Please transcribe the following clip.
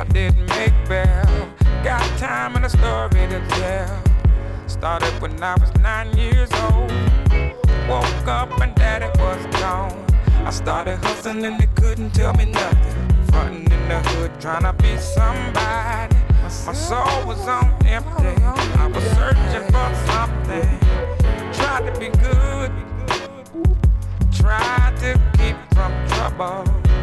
I didn't make bail. Got time and a story to tell. Started when I was 9 years old. Woke up and daddy was gone. I started hustling and they couldn't tell me nothing. Frontin' in the hood trying to be somebody. My soul was on empty. I was searching for something. Tried to be good. Tried to keep from trouble.